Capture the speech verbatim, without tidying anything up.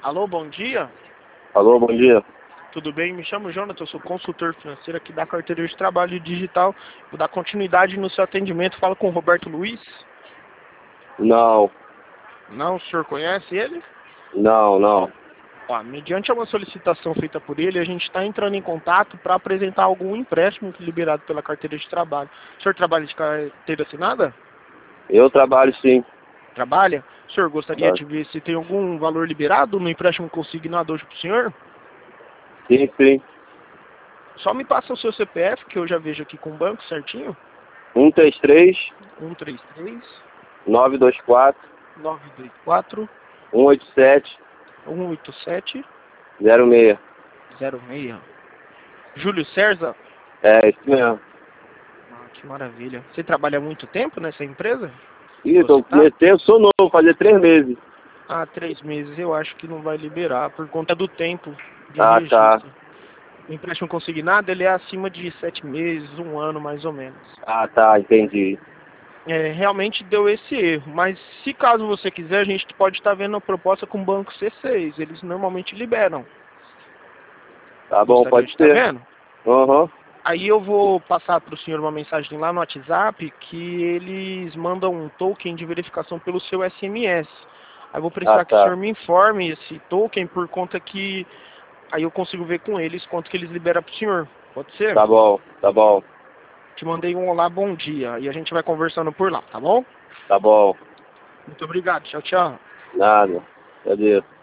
Alô, bom dia. Alô, bom dia. Tudo bem? Me chamo Jonathan, eu sou consultor financeiro aqui da Carteira de Trabalho Digital. Vou dar continuidade no seu atendimento. Fala com o Roberto Luiz. Não, Não, o senhor conhece ele? não, não. Ó, mediante uma solicitação feita por ele, a gente está entrando em contato para apresentar algum empréstimo liberado pela Carteira de Trabalho. O senhor trabalha de carteira assinada? Eu trabalho sim. Trabalha? O senhor gostaria Trabalho. de ver se tem algum valor liberado no empréstimo consignado hoje para o senhor? Sim, sim. Só me passa o seu C P F, que eu já vejo aqui com o banco certinho. um três três, um três três, nove dois quatro, nove dois quatro, um oito sete, um oito sete, zero seis. zero seis. Júlio César? É, isso mesmo. Ah, que maravilha. Você trabalha há muito tempo nessa empresa? Ih, Você tô tá? começando, sou novo, fazer três meses. Ah, três meses. Eu acho que não vai liberar por conta do tempo de Ah, tá. registro. O empréstimo consignado ele é acima de sete meses, um ano mais ou menos. Ah, tá, entendi. É, realmente deu esse erro, mas se caso você quiser, a gente pode estar vendo a proposta com o banco C seis. Eles normalmente liberam. Tá bom, Gostaria de pode estar ser. vendo? Aham. Aí eu vou passar para o senhor uma mensagem lá no WhatsApp que eles mandam um token de verificação pelo seu S M S. Aí eu vou Ah, precisar que o senhor tá. me informe esse token por conta que aí eu consigo ver com eles quanto que eles liberam para o senhor. Pode ser? Tá bom, tá bom, Te mandei um olá, bom dia. E a gente vai conversando por lá, tá bom? tá bom. Muito obrigado. Tchau, tchau. Nada. Adeus.